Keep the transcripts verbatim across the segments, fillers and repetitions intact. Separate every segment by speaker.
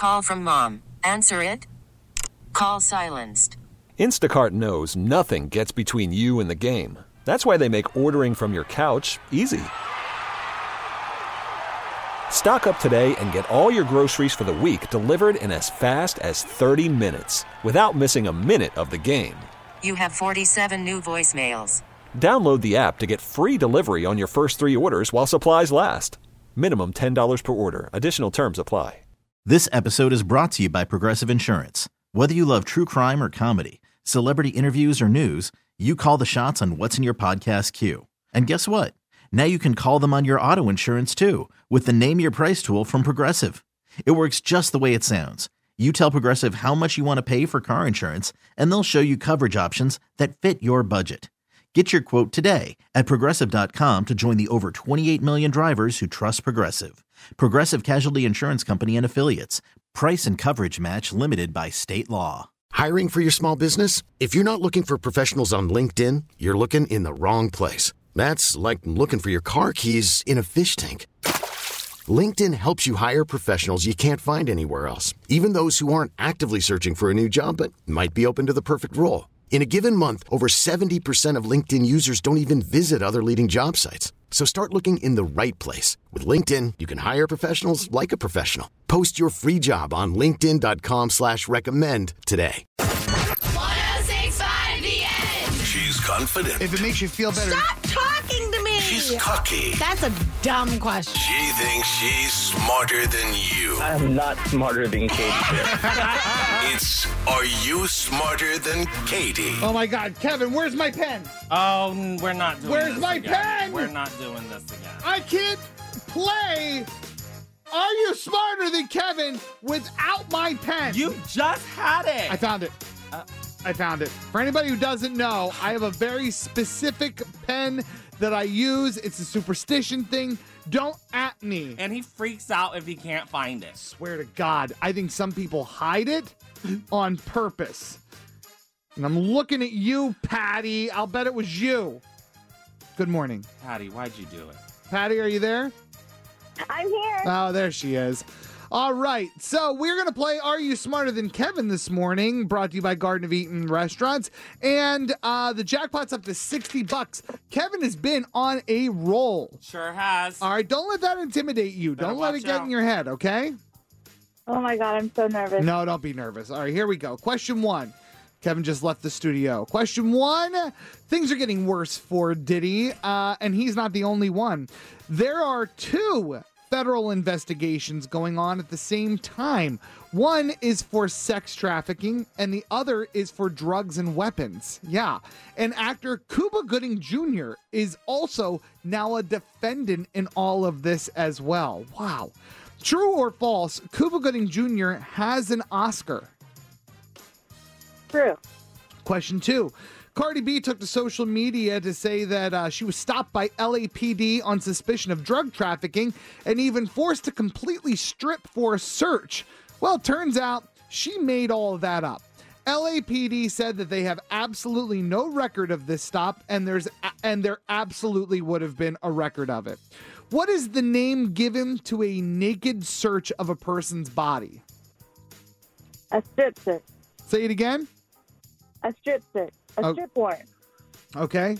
Speaker 1: Call from mom. Answer it. Call silenced.
Speaker 2: Instacart knows nothing gets between you and the game. That's why they make ordering from your couch easy. Stock up today and get all your groceries for the week delivered in as fast as thirty minutes without missing a minute of the game.
Speaker 1: You have forty-seven new voicemails.
Speaker 2: Download the app to get free delivery on your first three orders while supplies last. Minimum ten dollars per order. Additional terms apply.
Speaker 3: This episode is brought to you by Progressive Insurance. Whether you love true crime or comedy, celebrity interviews or news, you call the shots on what's in your podcast queue. And guess what? Now you can call them on your auto insurance too with the Name Your Price tool from Progressive. It works just the way it sounds. You tell Progressive how much you want to pay for car insurance, and they'll show you coverage options that fit your budget. Get your quote today at Progressive dot com to join the over twenty-eight million drivers who trust Progressive. Progressive Casualty Insurance Company and Affiliates. Price and coverage match limited by state law.
Speaker 4: Hiring for your small business? If you're not looking for professionals on LinkedIn, you're looking in the wrong place. That's like looking for your car keys in a fish tank. LinkedIn helps you hire professionals you can't find anywhere else, even those who aren't actively searching for a new job but might be open to the perfect role. In a given month, over seventy percent of LinkedIn users don't even visit other leading job sites. So start looking in the right place. With LinkedIn, you can hire professionals like a professional. Post your free job on linkedin dot com slash recommend today.
Speaker 5: one oh six point five The End.
Speaker 6: She's confident.
Speaker 7: If it makes you feel better.
Speaker 5: Stop talking to me.
Speaker 6: She's cocky.
Speaker 5: That's a dumb question.
Speaker 6: She thinks she's smarter than you.
Speaker 8: I'm not smarter than Katie.
Speaker 6: It's Are You Smarter Than Katie?
Speaker 7: Oh my God, Kevin, where's my pen?
Speaker 9: Oh, we're not doing
Speaker 7: Where's
Speaker 9: this
Speaker 7: my
Speaker 9: again.
Speaker 7: pen?
Speaker 9: We're not doing this again.
Speaker 7: I can't play Are You Smarter Than Kevin without my pen.
Speaker 9: You just had it.
Speaker 7: I found it.
Speaker 9: Uh,
Speaker 7: I found it. For anybody who doesn't know, I have a very specific pen that I use. It's a superstition thing. Don't at me.
Speaker 9: and he freaks out if he can't find it.
Speaker 7: Swear to God, I think some people hide it on purpose. And I'm looking at you, Patty. I'll bet it was you. Good morning.
Speaker 9: Patty, why'd you do it?
Speaker 7: Patty, are you there?
Speaker 10: I'm here.
Speaker 7: Oh, there she is. All right, so we're going to play Are You Smarter Than Kevin this morning, brought to you by Garden of Eden Restaurants. And uh, the jackpot's up to sixty bucks. Kevin has been on a roll.
Speaker 9: Sure has.
Speaker 7: All right, don't let that intimidate you.
Speaker 9: Better
Speaker 7: don't let it
Speaker 9: watch
Speaker 7: get
Speaker 9: out.
Speaker 7: in your head, okay?
Speaker 10: Oh my God, I'm so nervous.
Speaker 7: No, don't be nervous. All right, here we go. Question one. Kevin just left the studio. Question one. Things are getting worse for Diddy, uh, and he's not the only one. There are two federal investigations going on at the same time. One is for sex trafficking, and the other is for drugs and weapons. Yeah. And actor Cuba Gooding Junior is also now a defendant in all of this as well. Wow. True or false, Cuba Gooding Junior has an Oscar?
Speaker 10: True.
Speaker 7: Question two. Cardi B took to social media to say that uh, she was stopped by L A P D on suspicion of drug trafficking and even forced to completely strip for a search. Well, it turns out she made all of that up. L A P D said that they have absolutely no record of this stop, and there's and there absolutely would have been a record of it. What is the name given to a naked search of a person's body?
Speaker 10: A strip search.
Speaker 7: Say it again.
Speaker 10: A strip search. A
Speaker 7: Oh.
Speaker 10: strip warrant.
Speaker 7: Okay.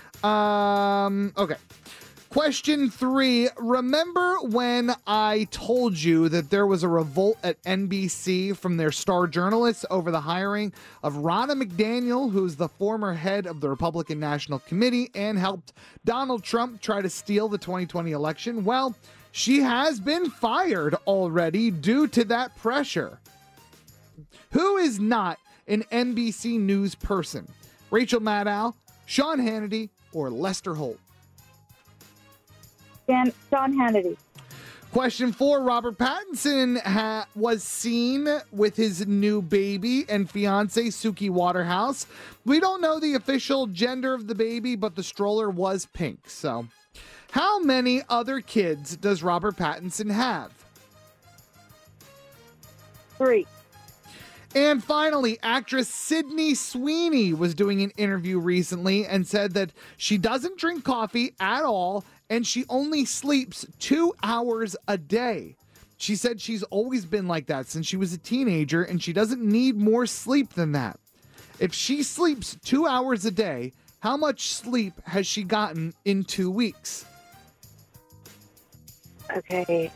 Speaker 7: Um, okay. Question three. Remember when I told you that there was a revolt at N B C from their star journalists over the hiring of Ronna McDaniel, who's the former head of the Republican National Committee and helped Donald Trump try to steal the twenty twenty election? Well, she has been fired already due to that pressure. Who is not an N B C News person? Rachel Maddow, Sean Hannity, or Lester Holt?
Speaker 10: Dan, Sean Hannity.
Speaker 7: Question four. Robert Pattinson ha- was seen with his new baby and fiance, Suki Waterhouse. We don't know the official gender of the baby, but the stroller was pink. So, how many other kids does Robert Pattinson have?
Speaker 10: Three.
Speaker 7: And finally, actress Sydney Sweeney was doing an interview recently and said that she doesn't drink coffee at all and she only sleeps two hours a day. She said she's always been like that since she was a teenager, and she doesn't need more sleep than that. If she sleeps two hours a day, how much sleep has she gotten in two weeks?
Speaker 10: Okay.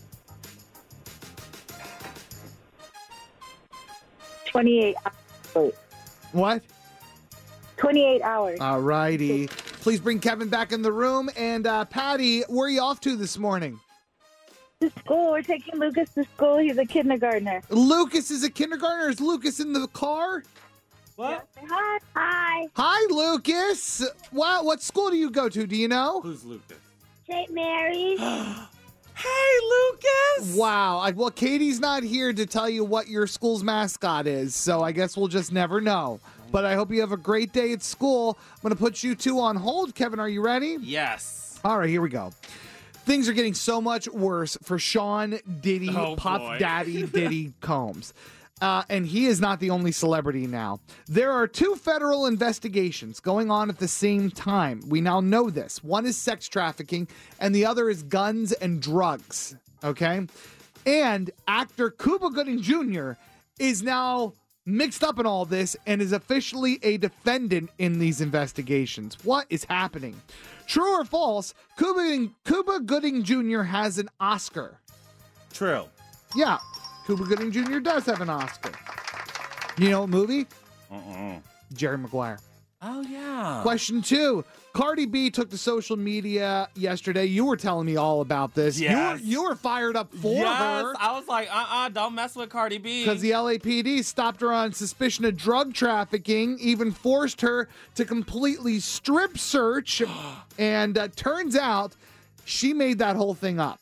Speaker 10: twenty-eight hours.
Speaker 7: What?
Speaker 10: twenty-eight hours.
Speaker 7: All righty. Please bring Kevin back in the room. And uh, Patty, where are you off to this morning?
Speaker 10: To school. We're taking Lucas to school. He's a kindergartner.
Speaker 7: Lucas is a kindergartner. Is Lucas in the car?
Speaker 9: What?
Speaker 10: Hi. Hi.
Speaker 7: Hi, Lucas. Wow, what school do you go to? Do you know?
Speaker 9: Who's Lucas?
Speaker 10: Saint Mary's.
Speaker 9: Hey, Lucas!
Speaker 7: Wow. I, well, Katie's not here to tell you what your school's mascot is, so I guess we'll just never know. But I hope you have a great day at school. I'm going to put you two on hold. Kevin, are you ready?
Speaker 9: Yes.
Speaker 7: All right, here we go. Things are getting so much worse for Sean Diddy,
Speaker 9: Oh,
Speaker 7: Puff
Speaker 9: boy.
Speaker 7: Daddy Diddy Combs. Uh, and he is not the only celebrity now. There are two federal investigations going on at the same time. We now know this. One is sex trafficking, and the other is guns and drugs. Okay? And actor Cuba Gooding Junior is now mixed up in all this and is officially a defendant in these investigations. What is happening? True or false, Cuba, Cuba Gooding Junior has an Oscar.
Speaker 9: True.
Speaker 7: Yeah, Cuba Gooding Junior does have an Oscar. You know what movie?
Speaker 9: Uh-uh.
Speaker 7: Jerry Maguire.
Speaker 9: Oh, yeah.
Speaker 7: Question two. Cardi B took to social media yesterday. You were telling me all about this.
Speaker 9: Yes.
Speaker 7: You were, you were fired up for
Speaker 9: yes,
Speaker 7: her.
Speaker 9: I was like, uh-uh, don't mess with Cardi B.
Speaker 7: Because the L A P D stopped her on suspicion of drug trafficking, even forced her to completely strip search. And uh, turns out she made that whole thing up.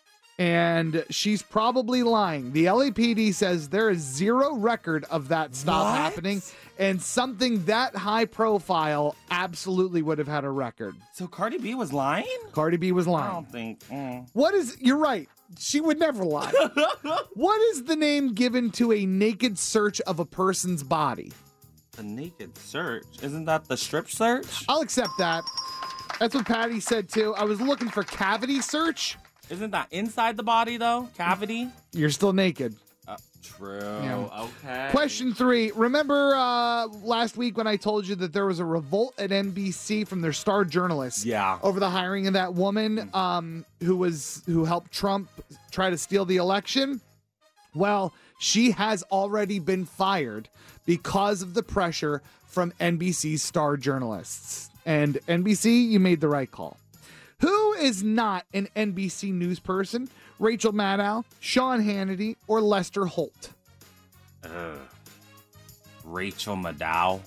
Speaker 7: And she's probably lying. The L A P D says there is zero record of that stop
Speaker 9: What?
Speaker 7: happening. And something that high profile absolutely would have had a record.
Speaker 9: So Cardi B was lying?
Speaker 7: Cardi B was
Speaker 9: I
Speaker 7: lying.
Speaker 9: don't think. Mm.
Speaker 7: What is, you're right. She would never lie. What is the name given to a naked search of a person's body?
Speaker 9: The naked search? Isn't that the strip search?
Speaker 7: I'll accept that. That's what Patty said too. I was looking for cavity search.
Speaker 9: Isn't that inside the body, though? Cavity?
Speaker 7: You're still naked.
Speaker 9: Uh, true.
Speaker 7: Yeah.
Speaker 9: Okay.
Speaker 7: Question three. Remember uh, last week when I told you that there was a revolt at N B C from their star journalists
Speaker 9: Yeah.
Speaker 7: over the hiring of that woman um, who was who helped Trump try to steal the election? Well, she has already been fired because of the pressure from N B C's star journalists. And N B C, you made the right call. Who is not an N B C news person? Rachel Maddow, Sean Hannity, or Lester Holt?
Speaker 9: Ugh. Rachel Maddow.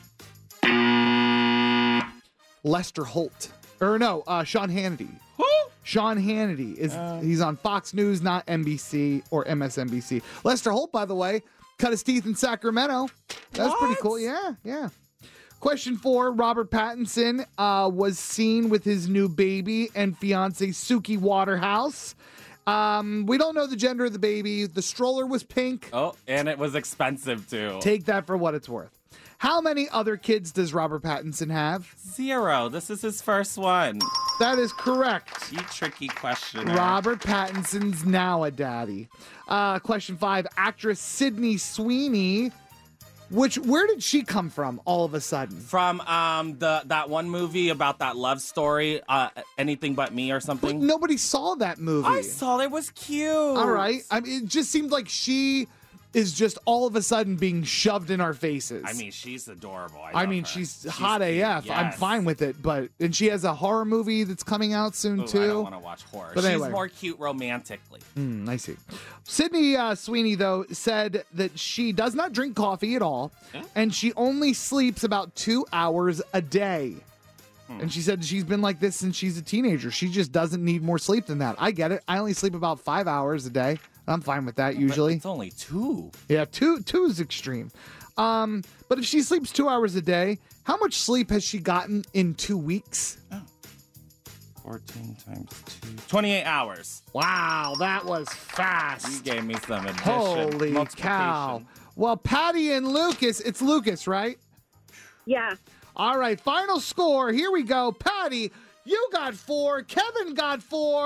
Speaker 7: Lester Holt. Or no, uh, Sean Hannity.
Speaker 9: Who?
Speaker 7: Sean Hannity is
Speaker 9: Uh.
Speaker 7: he's on Fox News, not N B C or M S N B C. Lester Holt, by the way, cut his teeth in Sacramento. That's pretty
Speaker 9: What?
Speaker 7: cool. Yeah, yeah. Question four, Robert Pattinson uh, was seen with his new baby and fiance Suki Waterhouse. Um, we don't know the gender of the baby. The stroller was pink.
Speaker 9: Oh, and it was expensive, too.
Speaker 7: Take that for what it's worth. How many other kids does Robert Pattinson have?
Speaker 9: Zero. This is his first one.
Speaker 7: That is correct.
Speaker 9: You tricky questioner.
Speaker 7: Robert Pattinson's now a daddy. Uh, question five, actress Sydney Sweeney. Which, where did she come from all of a sudden?
Speaker 9: From um the that one movie about that love story, uh, Anything But Me or
Speaker 7: But
Speaker 9: something.
Speaker 7: nobody saw that movie.
Speaker 9: I saw it was cute.
Speaker 7: All right. I mean, it just seemed like she is just all of a sudden being shoved in our faces.
Speaker 9: I mean, she's adorable. I,
Speaker 7: I
Speaker 9: love
Speaker 7: mean,
Speaker 9: her.
Speaker 7: she's, hot
Speaker 9: cute.
Speaker 7: A F. I'm
Speaker 9: Yes.
Speaker 7: fine with it, but and she has a horror movie that's coming out soon
Speaker 9: Ooh,
Speaker 7: too.
Speaker 9: I don't want to watch horror.
Speaker 7: But
Speaker 9: she's
Speaker 7: anyway.
Speaker 9: more cute romantically.
Speaker 7: Mm, I see. Sydney uh, Sweeney, though, said that she does not drink coffee at all,
Speaker 9: Eh?
Speaker 7: and she only sleeps about two hours a day.
Speaker 9: Hmm.
Speaker 7: And she said she's been like this since she's a teenager. She just doesn't need more sleep than that. I get it. I only sleep about five hours a day. I'm fine with that
Speaker 9: But
Speaker 7: usually.
Speaker 9: it's only two.
Speaker 7: Yeah, two two is extreme. Um, but if she sleeps two hours a day, how much sleep has she gotten in two weeks?
Speaker 9: fourteen times two. twenty-eight hours.
Speaker 7: Wow, that was fast.
Speaker 9: You gave me some addition.
Speaker 7: Holy cow.
Speaker 9: multiplication.
Speaker 7: Well, Patty and Lucas, it's Lucas, right?
Speaker 10: Yeah.
Speaker 7: All right, final score. Here we go. Patty, you got four. Kevin got four.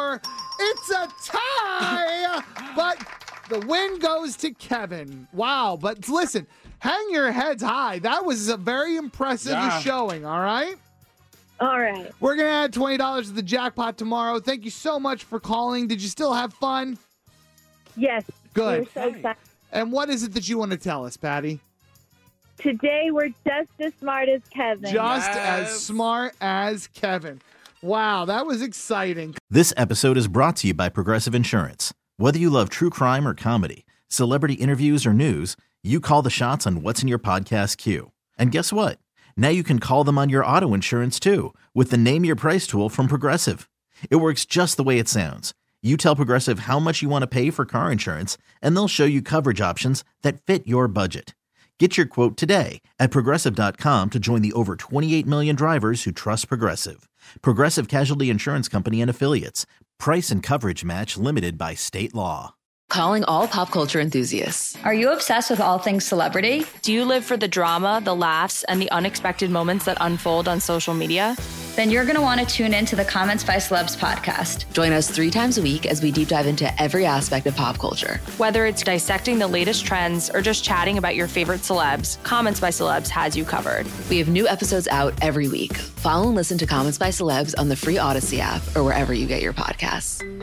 Speaker 7: It's a tie, but the win goes to Kevin. Wow, but listen, hang your heads high. That was a very impressive
Speaker 9: Yeah.
Speaker 7: showing, all right?
Speaker 10: All right.
Speaker 7: We're going to add twenty dollars to the jackpot tomorrow. Thank you so much for calling. Did you still have fun?
Speaker 10: Yes.
Speaker 7: Good.
Speaker 10: We're so excited.
Speaker 7: And what is it that you want to tell us, Patty?
Speaker 10: Today we're just as smart as Kevin.
Speaker 7: Just
Speaker 9: Yes.
Speaker 7: as smart as Kevin. Wow, that was exciting.
Speaker 3: This episode is brought to you by Progressive Insurance. Whether you love true crime or comedy, celebrity interviews or news, you call the shots on what's in your podcast queue. And guess what? Now you can call them on your auto insurance too with the Name Your Price tool from Progressive. It works just the way it sounds. You tell Progressive how much you want to pay for car insurance, and they'll show you coverage options that fit your budget. Get your quote today at Progressive dot com to join the over twenty-eight million drivers who trust Progressive. Progressive Casualty Insurance Company and Affiliates. Price and coverage match limited by state law.
Speaker 11: Calling all pop culture enthusiasts.
Speaker 12: Are you obsessed with all things celebrity?
Speaker 13: Do you live for the drama, the laughs, and the unexpected moments that unfold on social media?
Speaker 12: Then you're going to want to tune in to the Comments by Celebs podcast.
Speaker 11: Join us three times a week as we deep dive into every aspect of pop culture.
Speaker 13: Whether it's dissecting the latest trends or just chatting about your favorite celebs, Comments by Celebs has you covered.
Speaker 11: We have new episodes out every week. Follow and listen to Comments by Celebs on the free Odyssey app or wherever you get your podcasts.